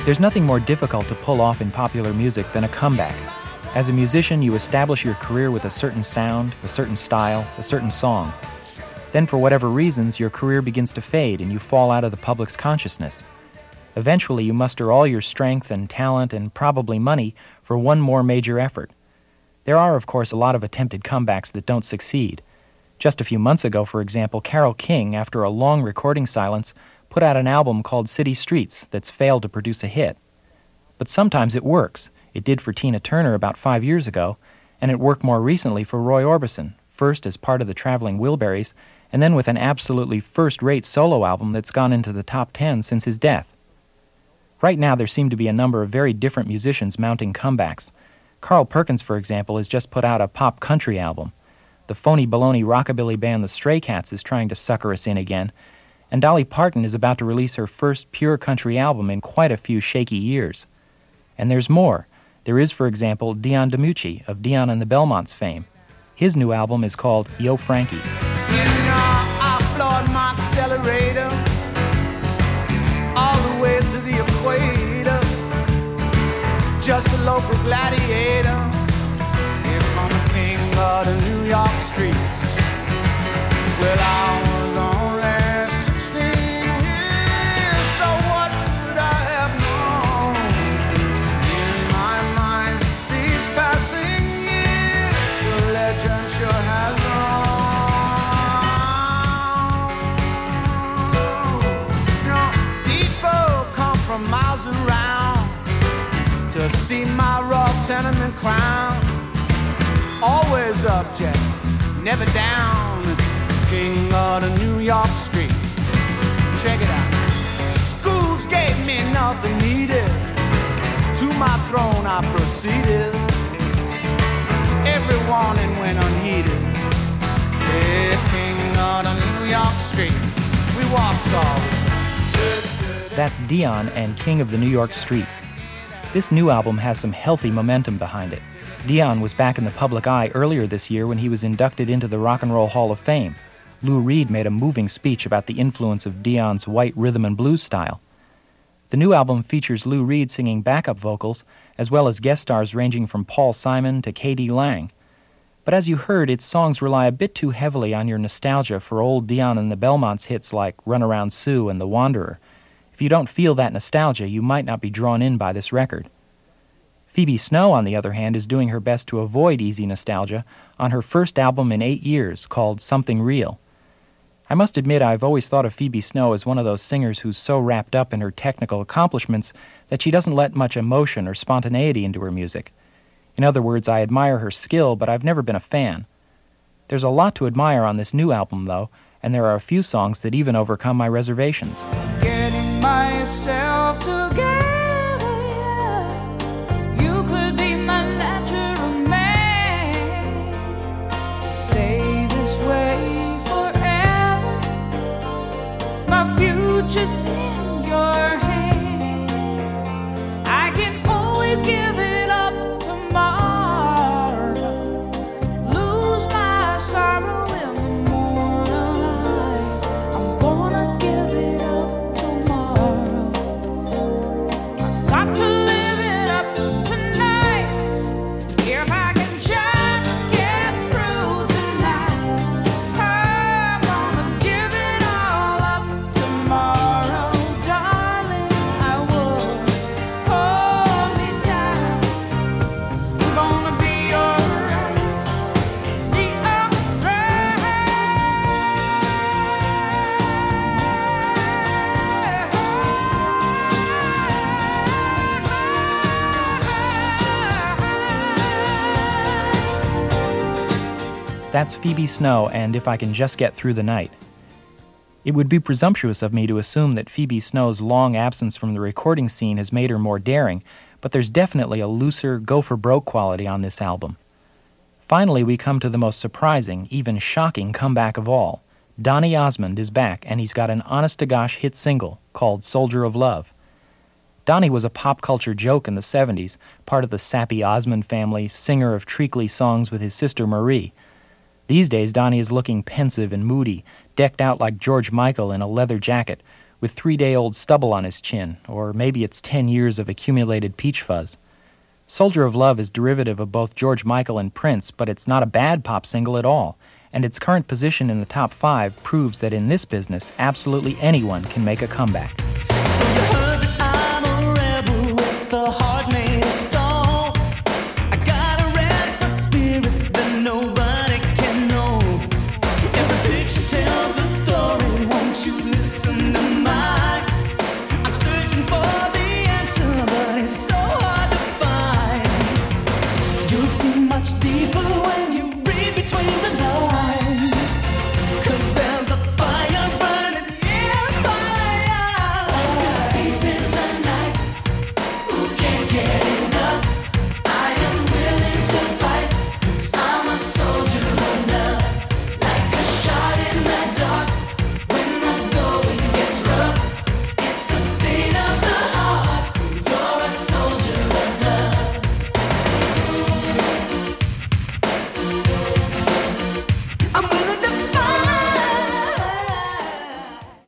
There's nothing more difficult to pull off in popular music than a comeback. As a musician, you establish your career with a certain sound, a certain style, a certain song. Then, for whatever reasons, your career begins to fade and you fall out of the public's consciousness. Eventually, you muster all your strength and talent and probably money for one more major effort. There are, of course, a lot of attempted comebacks that don't succeed. Just a few months ago, for example, Carole King, after a long recording silence, put out an album called City Streets that's failed to produce a hit. But sometimes it works. It did for Tina Turner about 5 years ago, and it worked more recently for Roy Orbison, first as part of the Traveling Wilburys, and then with an absolutely first-rate solo album that's gone into the top 10 since his death. Right now, there seem to be a number of very different musicians mounting comebacks. Carl Perkins, for example, has just put out a pop country album. The phony baloney rockabilly band The Stray Cats is trying to sucker us in again, and Dolly Parton is about to release her first pure country album in quite a few shaky years. And there's more. There is, for example, Dion DiMucci of Dion and the Belmonts fame. His new album is called Yo Frankie. I floored my accelerator all the way to the equator, just a local gladiator. Here comes the king of the New York streets. Well, I was only 16 years, so what could I have known? In my mind, these passing years, the legend sure has grown. No, people come from miles around to see my raw tenement crown. Always object, never down. King of the New York street. Check it out. Schools gave me nothing needed. To my throne I proceeded. Every warning went unheeded. Yeah, king of the New York street. We walked always. That's Dion and King of the New York Streets. This new album has some healthy momentum behind it. Dion was back in the public eye earlier this year when he was inducted into the Rock and Roll Hall of Fame. Lou Reed made a moving speech about the influence of Dion's white rhythm and blues style. The new album features Lou Reed singing backup vocals, as well as guest stars ranging from Paul Simon to K.D. Lang. But as you heard, its songs rely a bit too heavily on your nostalgia for old Dion and the Belmonts hits like Runaround Sue and The Wanderer. If you don't feel that nostalgia, you might not be drawn in by this record. Phoebe Snow, on the other hand, is doing her best to avoid easy nostalgia on her first album in 8 years, called Something Real. I must admit I've always thought of Phoebe Snow as one of those singers who's so wrapped up in her technical accomplishments that she doesn't let much emotion or spontaneity into her music. In other words, I admire her skill, but I've never been a fan. There's a lot to admire on this new album, though, and there are a few songs that even overcome my reservations. Getting myself together, yeah. You could be my natural man. Stay this way forever. My future's in your hands. I can always give it up tomorrow. Lose my sorrow in the morning light. I'm gonna give it up tomorrow. I've got to live it up tonight. If I can just get through tonight, I'm gonna give it all up tomorrow, darling. I would hold me tight. I'm gonna be alright, be That's Phoebe Snow and If I Can Just Get Through the Night. It would be presumptuous of me to assume that Phoebe Snow's long absence from the recording scene has made her more daring, but there's definitely a looser, go-for-broke quality on this album. Finally, we come to the most surprising, even shocking comeback of all. Donny Osmond is back, and he's got an honest-to-gosh hit single called Soldier of Love. Donny was a pop culture joke in the 70s, part of the sappy Osmond family, singer of treacly songs with his sister Marie. These days, Donny is looking pensive and moody, decked out like George Michael in a leather jacket, with 3-day-old stubble on his chin, or maybe it's 10 years of accumulated peach fuzz. Soldier of Love is derivative of both George Michael and Prince, but it's not a bad pop single at all, and its current position in the top 5 proves that in this business, absolutely anyone can make a comeback.